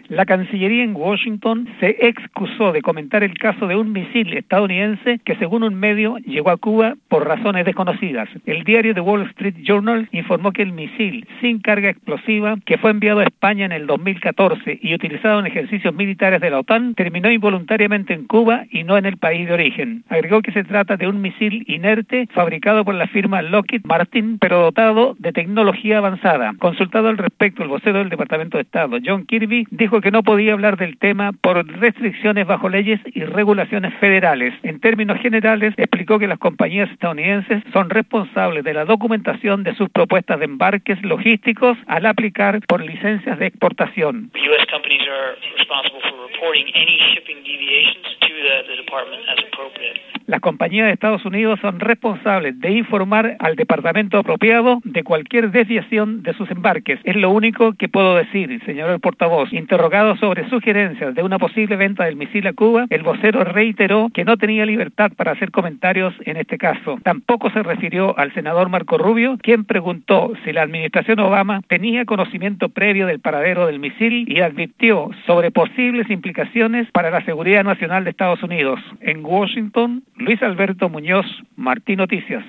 La Cancillería en Washington se excusó de comentar el caso de un misil estadounidense que, según un medio, llegó a Cuba por razones desconocidas. El diario The Wall Street Journal informó que el misil sin carga explosiva, que fue enviado a España en el 2014 y utilizado en ejercicios militares de la OTAN, terminó involuntariamente en Cuba y no en el país de origen. Agregó que se trata de un misil inerte fabricado por la firma Lockheed Martin, pero dotado de tecnología avanzada. Consultado al respecto, el vocero del Departamento de Estado, John Kirby, dijo que no podía hablar del tema por restricciones bajo leyes y regulaciones federales. En términos generales, explicó que las compañías estadounidenses son responsables de la documentación de sus propuestas de embarques logísticos al aplicar por licencias de exportación. U.S. companies are responsible for reporting any shipping deviations to the department as appropriate. Las compañías de Estados Unidos son responsables de informar al departamento apropiado de cualquier desviación de sus embarques. Es lo único que puedo decir, señor el portavoz. Interrogado sobre sugerencias de una posible venta del misil a Cuba, el vocero reiteró que no tenía libertad para hacer comentarios en este caso. Tampoco se refirió al senador Marco Rubio, quien preguntó si la administración Obama tenía conocimiento previo del paradero del misil y advirtió sobre posibles implicaciones para la seguridad nacional de Estados Unidos. En Washington, Luis Alberto Muñoz, Martín Noticias.